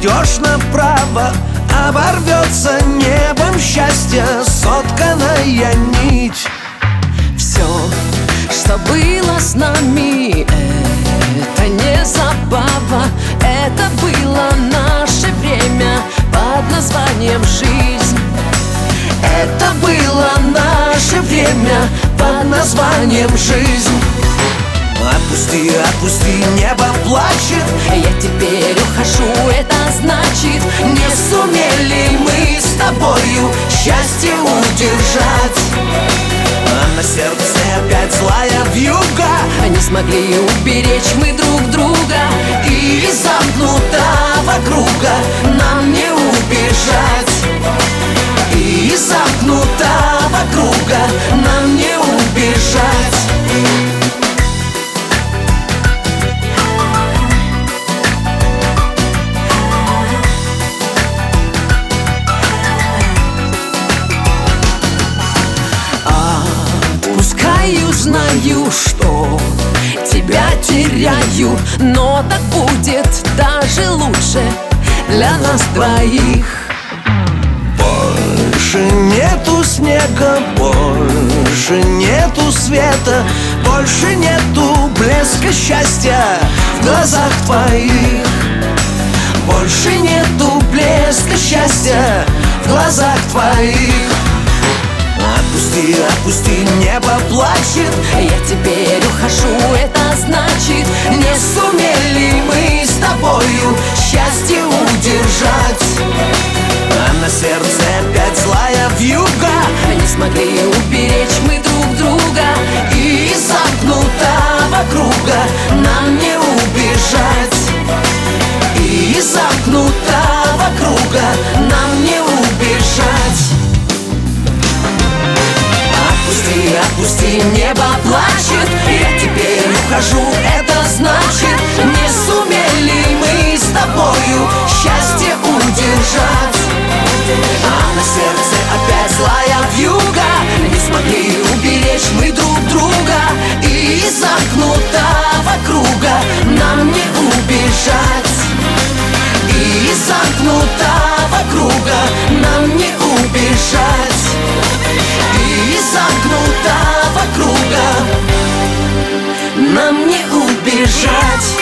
пойдешь направо, оборвется небом счастья сотканная нить. Все, что было с нами, это не забава, это было наше время под названием жизнь. Это было наше время под названием жизнь. Отпусти, отпусти, небо плачет. Я теперь ухожу, это значит, не сумели мы с тобою счастье удержать. А на сердце опять злая вьюга. не смогли уберечь мы друг друга. И из замкнутого круга нам не убежать. И из замкнутого круга нам не убежать. Отпускаю, знаю, что тебя теряю, но так будет даже лучше для нас двоих. Больше нету снега, больше нету света, больше нету блеска счастья в глазах твоих. Больше нету блеска счастья в глазах твоих. Отпусти, отпусти, небо плачет. Я теперь ухожу, это значит, не сумели мы с тобою счастье удержать. А на сердце опять злая вьюга. не смогли уберечь мы друг друга. И из замкнутого круга нам не убежать. И из замкнутого круга нам не убежать. Отпусти, отпусти, небо плачет. Я теперь ухожу, это значит, не сумели мы с тобою счастье удержать. А на сердце опять злая вьюга. Не смогли уберечь мы друг друга. И из замкнутого круга нам не убежать. И из замкнутого круга нам не убежать. И из замкнутого круга нам не убежать.